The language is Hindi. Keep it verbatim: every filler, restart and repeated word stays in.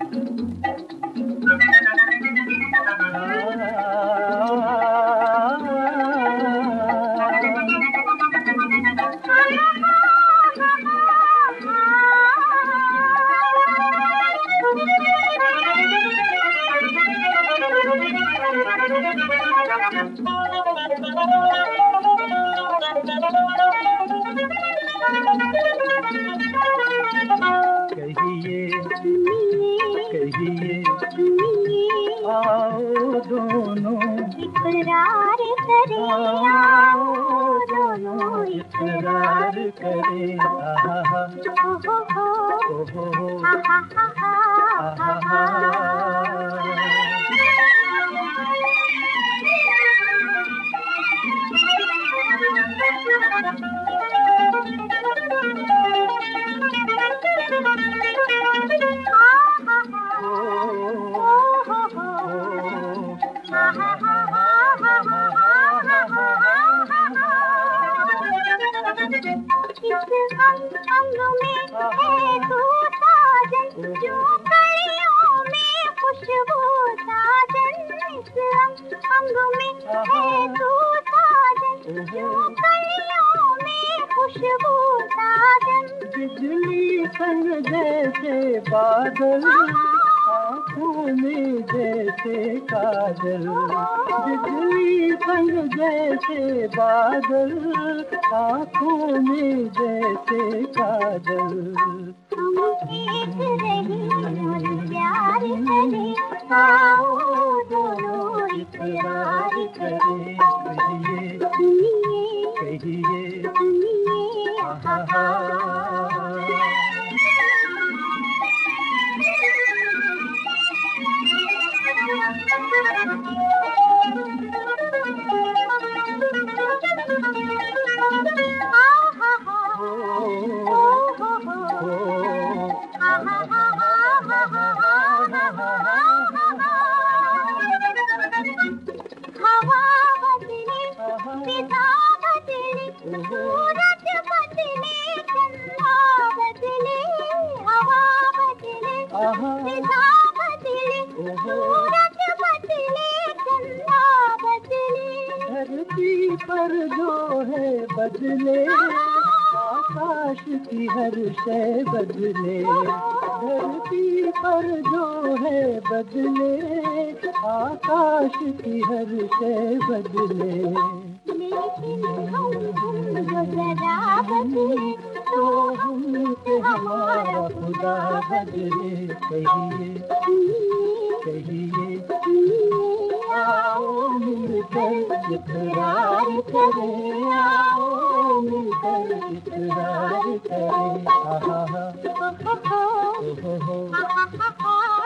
कहिए कहिए आओ दोनों इकरार करें, आओ दोनों इकरार करें। आहा हा हो हो हो, ओ हो हो हा हा हा हा, आहा हा। बिजली संग जैसे बादल, आँखों में जैसे काजल। बिजली संग जैसे बादल, आँखों में जैसे काजल। हम एक रहे और प्यार करें, आओ दोनों इकरार करें। कहिए सुनिए कहिए सुनिए, आहा हा। हवा बदले, फिजा बदले, सूरज बदले, चंदा बदले। हवा बदले, फिजा बदले, सूरज बदले, चंदा बदले। धरती पर जो है बदले, आकाश की हर शय बदले। धरती पर जो है बदले, आकाश की हर शय बदले। लेकिन हम जो जरा बदले, तो हमसे हमारा खुदा बदले। कहिए कहिए आओ मिलकर इकरार करें, आओ मिलकर इकरार करें। आहा हा हो हो हो, ओ हो हो हा हा हा हा।